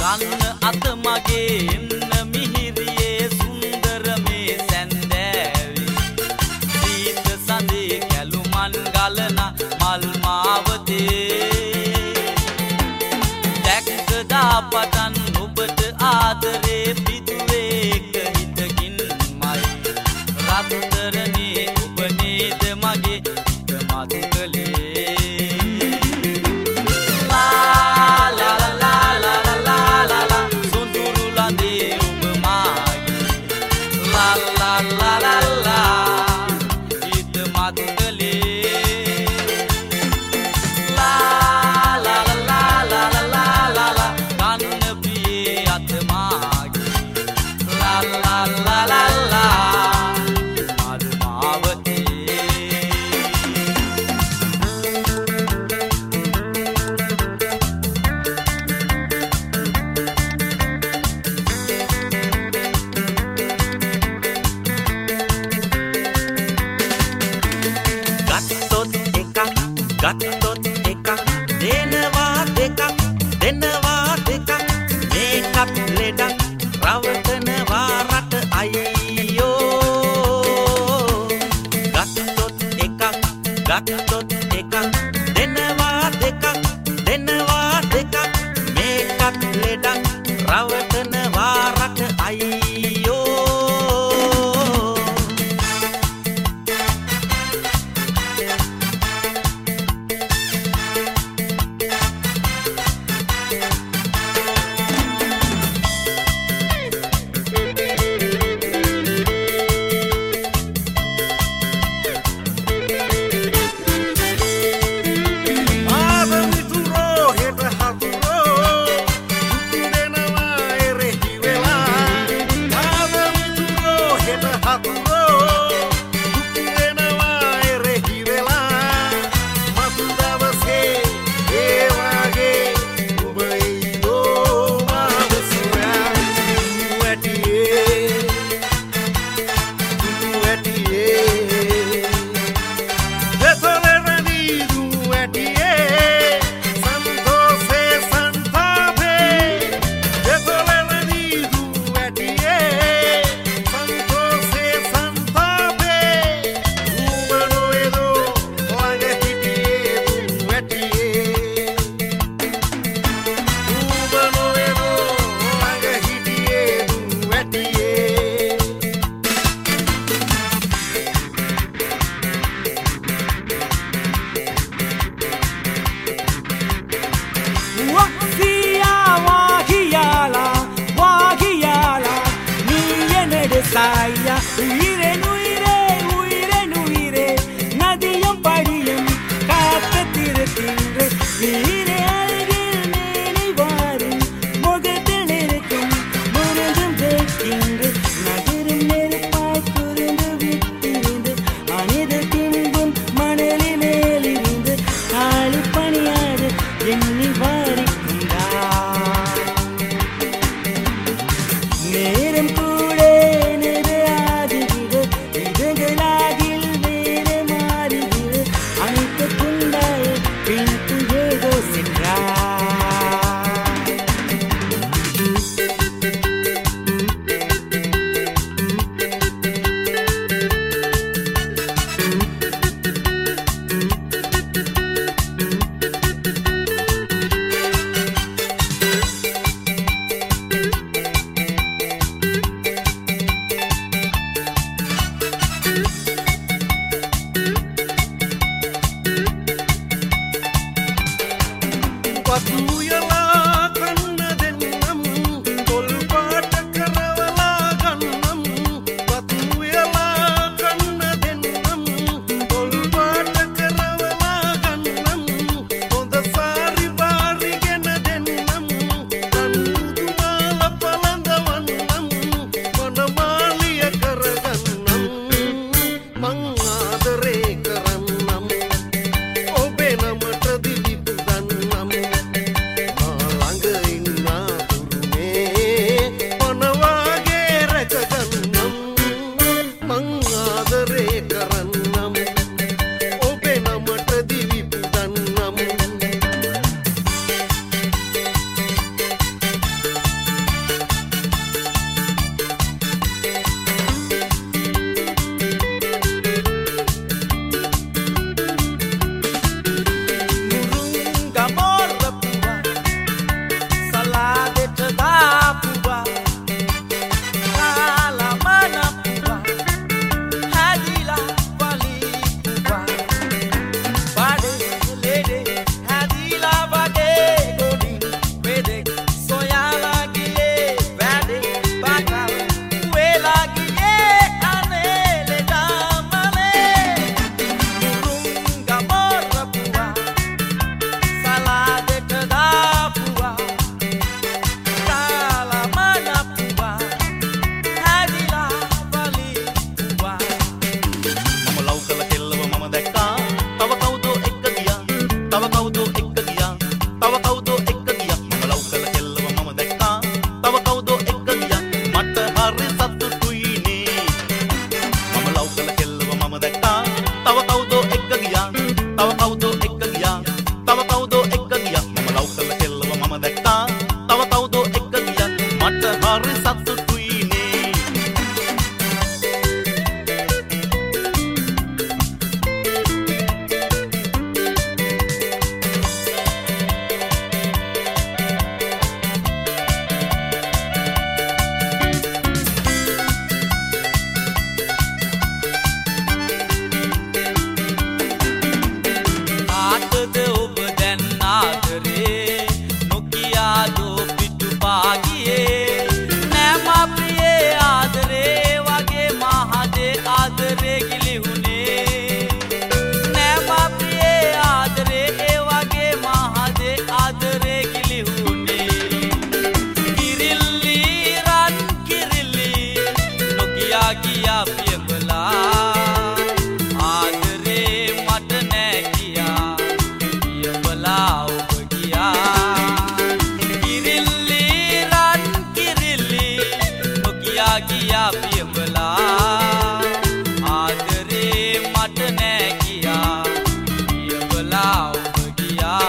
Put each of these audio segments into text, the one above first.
රන්න අත මගේ එන්න මිහිරියේ සුන්දර මේ සැන්දෑවි සීත සඳේ කැලුමන් ගලන මල් මාවතේ දැක්ක දාපතන් ඔබට ආදරේ පිටුවේ එක හිතකින්මයි රත්තරනේ ඔබ නේද මගේ හිත මතු කළේ ගත්තොත් එකක් දෙනවා දෙකක් මේකත් ලෙඩක් රවටනවා රට අයියෝ ගත්තොත් එකක් දෙනවා දෙකක් මේකත් ලෙඩක් රවටනවා රට අයියෝ Saya uire nuire nadiyam padiyam kaathathira tindre veere algil neni varu mogathil irukkum murundum vekkindre nagarum neruppai kurundu vittirinde anitha timbum manali melirinde kaali paniyadu enni varikunda neram ආදරේ නොකියා දෝ පිටු පාගියේ නෑ මා ප්‍රියේ ආදරේ වගේ මහදේ ආදරේ ගිලිහුනේ නෑ මා ප්‍රියේ ආදරේ ඒ වගේ මහදේ ආදරේ ගිලිහුනේ කිරිල්ලි රන් කිරිල්ලි නොකියා ගියා පියඹලා ගියා පියඹලා ආදරේ මට නෑ කියා පියඹලා ඔබ ගියා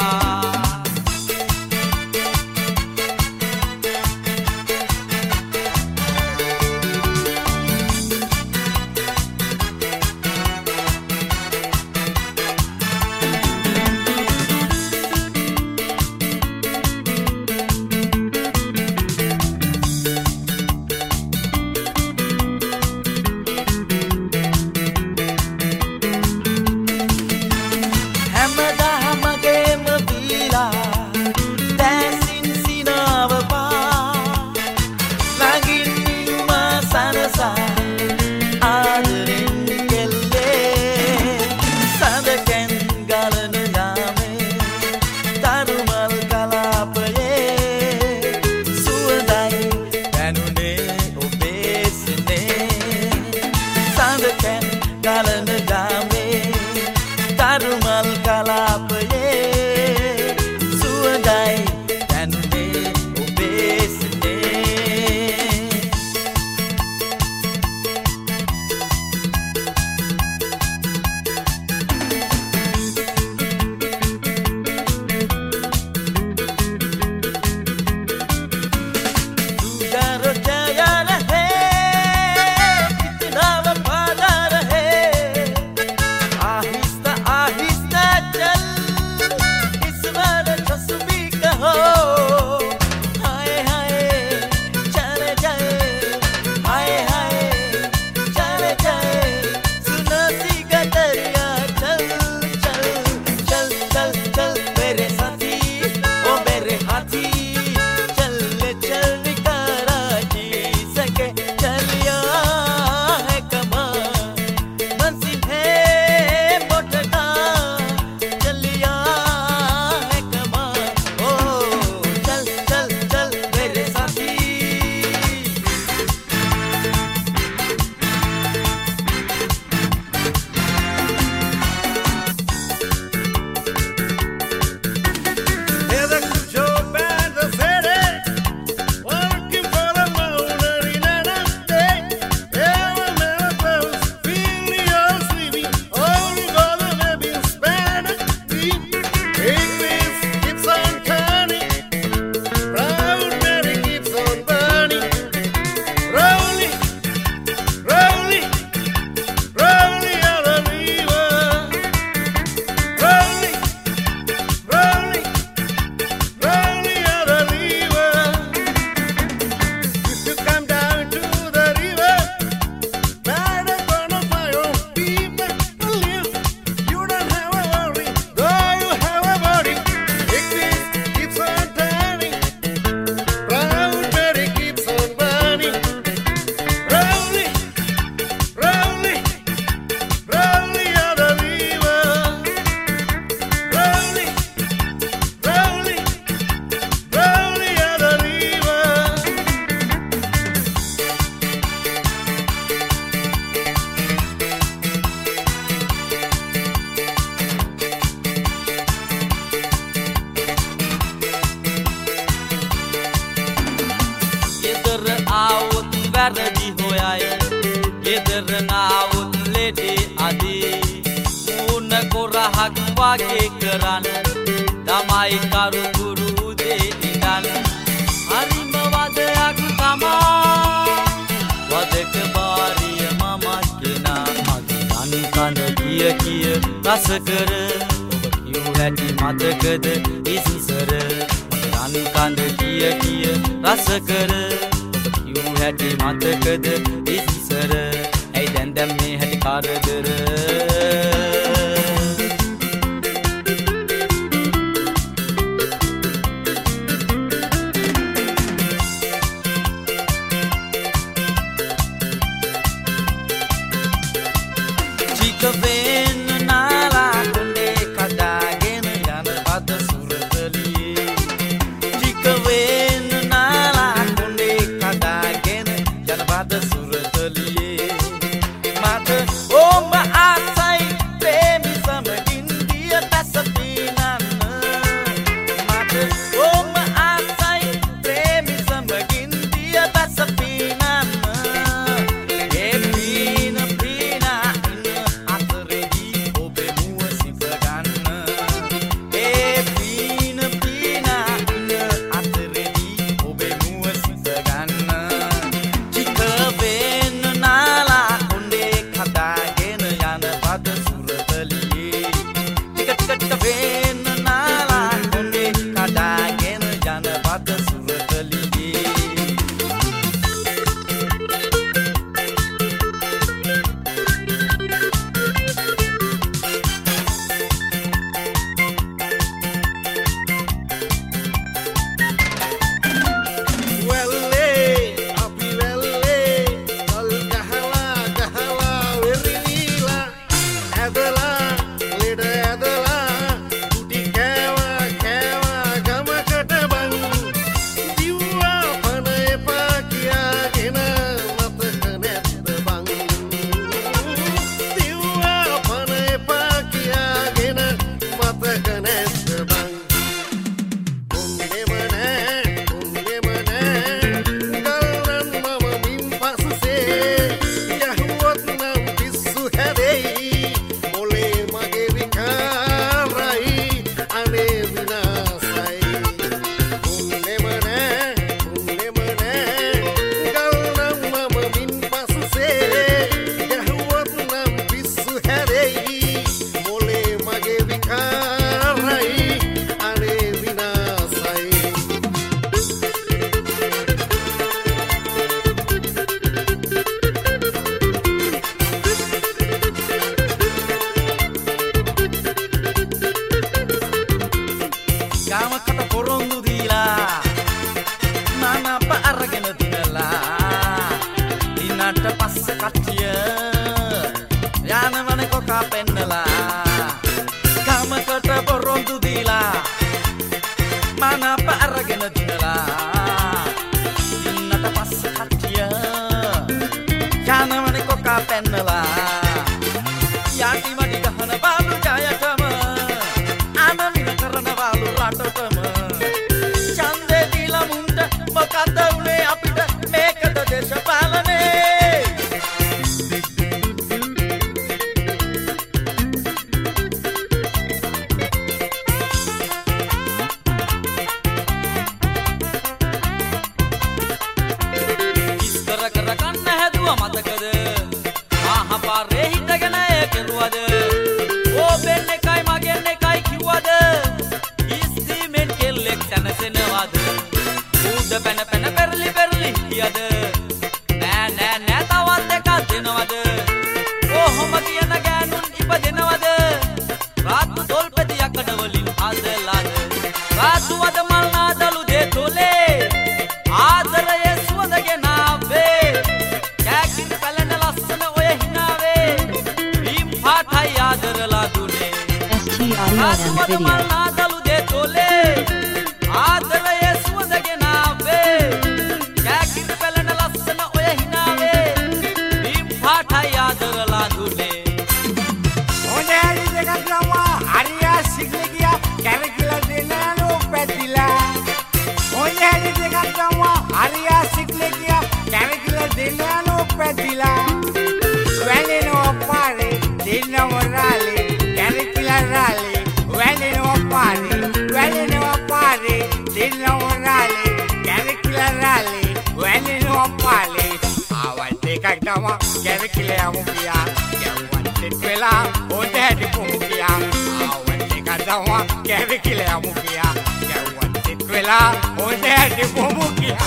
වැරදි හොයයි ගෙදර නාවුත් ලෙඩේ අදී මූණ කොරහක් වගේ කරන්න තමයි කරුකුරු උදේ ඉඳන් හරිම වදයක් තමා වදක බාරිය මමත් කෙනා මගේ අන්කඳ කිය රස කර ඔබ කියු හැටි මතකද ඉස්සර මගේ අන්කඳ කිය රස කර හැටි මතකද ඉස්සර ඇයි දැන් මේ හැටි කරදර ගාමකට පොරොන්දු දීලා මනප අරගෙන දිනලා දිනට පස්සේ කට්ටිය යනවනේ කොකා පෙන්නලා ගාමකට පොරොන්දු දීලා මනප අරගෙන දිනලා දිනට පස්සේ කට්ටිය යනවනේ කොකා පෙන්නලා යටි මඩි ගහන බාලු ජයතම ආනමින කරන බාලු රටටම ඡන්දේ දීලා මුන්ට මොකද උනේ අපිට මේකද දේශපාලනේ ඉස්තර කර කන්න හැදුවා මතකද ආහපාරේ හිටගෙන කෙරුවද ඕබෙන් එකයි මගෙන් එකයි කිව්වද ඉස්තිමෙන් කෙල්ලෙක් සැනසෙනවද උඩ පැන පැන පෙරලි පෙරලි කියද නෑ නෑ නෑ තවත් එකක් දෙනවද කොහොම තියන ගෑනුන් ඉපදෙනවද රාත්තු තොල්පති යකඩ වලින් හදලාද රාත්තු වද මල් නාදලු දෙතොලේ ආදරයේ සුවඳගෙන ආවේ කැකිරි පැලෙන ලස්සන ඔය හිනාවේ වීම් පාටයි ආදරලා දුනේ STION video. නාදලු දෙතොලේ ආදරයේ සුවඳගෙන ආවේ කැකිරි පැලෙන ලස්සන ඔය හිනාවේ වීම් පාටයි ආදරලා දුනේ ඕනේ හරි දෙකක් ගාවා හරියා සිග්ලේ ගියා කැරකිලා දෙනලෝ පැතිලා ඕනේ හරි දෙකක් ගාවා හරියා සිග්ලේ ගියා කැරකිලා දෙනලෝ පැතිලා වැලෙනවා පාරේ දෙන්නම රාලේ කැරකිලා රාලේ වැලෙනවා පාරේ දෙන්නම රාලේ කැරකිලා රාලේ වැලෙනවා පාරේ ආවල් දෙකක් ගාවා කැරකිලා යමු ගියා වෙලා හොඳ හැටි පුමු ගියා ආවන් දෙක දවවා කැරකිලා යමු ගියා ගැව්වත් එක් වෙලා හොඳ හැටි පුමු ගියා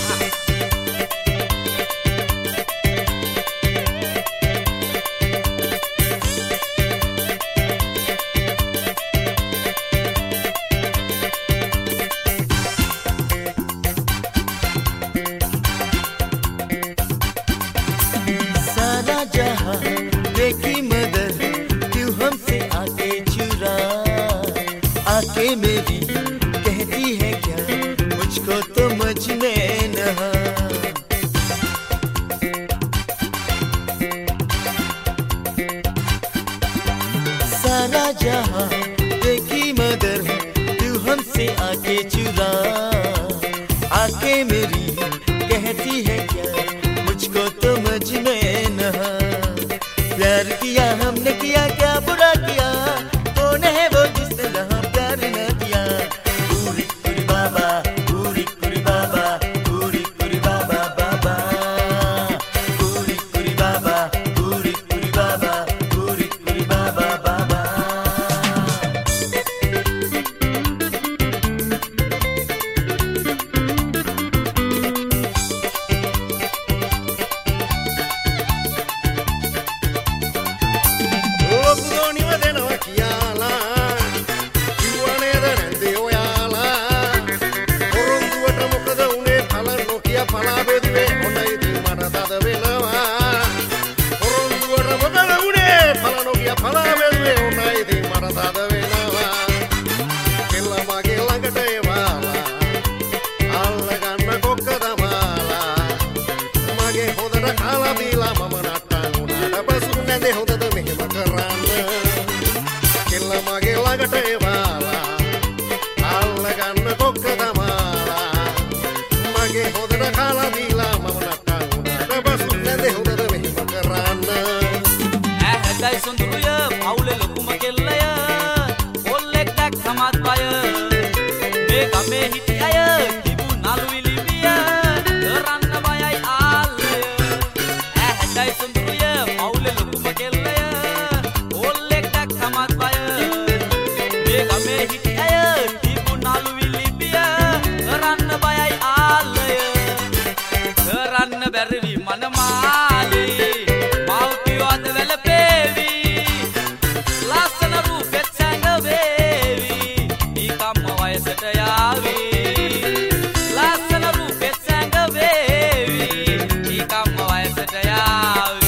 सारा जहां देखी मदर क्यों हमसे आके चुरा आके मेरी कहती है क्या मुझको तो मजने नहा सारा जहां देखी मदर क्यों हमसे आके चुरा आके मेरी कहती है क्या मुझको तो मजने नहा प्यार किया हमने किया क्या बुरा किया कौन है वो जिसने यहाँ प्यार न किया पूरी पूरी बाबा पूरी पूरी बाबा पूरी पूरी बाबा बाबा पूरी पूरी बाबा पूरी पूरी बाबा पूरी पूरी बाबा बाबा වයසට යාවි ලස්සන රූපෙත් සැඟවේවි ඊකම්ම වයසට යාවි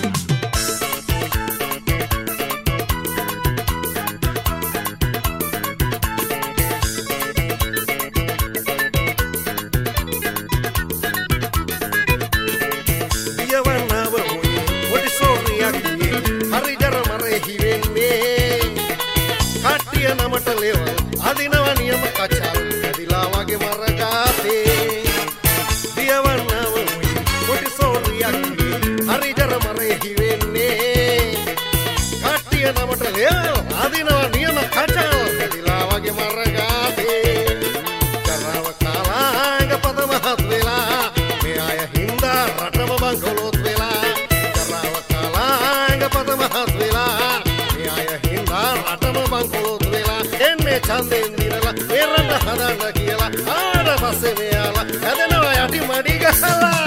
නමට ලෙවල් අදිනවා නියම කචල් ඇදිලා වගේ මරගාතේ දියවන්නව පොඩි සෝරියක් හරි ජරමරේ හිවෙන්නේ කට්ටිය නමට ලෙවල් අදිනවා නියම කචල් ඇදිලා වගේ මරගාතේ කරව කාලාංග පද මහත් වෙලා මේ අය හින්දා රටම බංකොලොත් වෙලා කරව කාලාංග පද මහත් වෙලා මේ අය හින්දා රටම බංකොලොත් එන්නේ චන්දෙන් දිනලා වෙරන්න හදන්න කියලා ආඩ පස්සේ මෙයාලා හැදෙනවා යටි මඩි ගහලා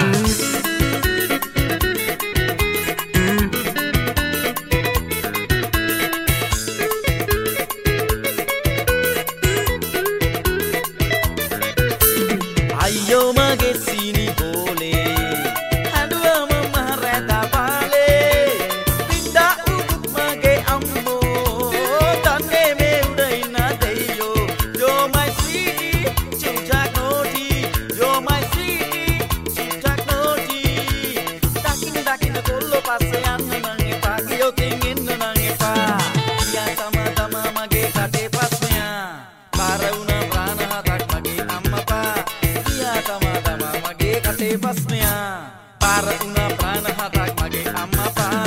අයියෝ මගේ සීනි බෝලේ හඬුවම මහරැඳා පාලේ පිටා උකුත් මගේ අම්මෝ තන්නේ මේ උඩ ඉන්න දෙයියෝ you're my sweetie චුට්ටක් නෝටි you're my sweetie චුට්ටක් නෝටි දකින්න කොල්ලෝ පස්සේ යන්න නම් එපා ගියොකින් එන්න නම් එපා යා තම මගේ කටේ පස්මයා පාර වුණා ප්‍රාණ හතක් මගේ අම්මපා තම මගේ කටේ පස්මයා පාර වුණා ප්‍රාණ හතක් මගේ අම්මපා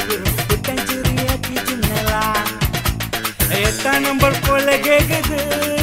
number por le que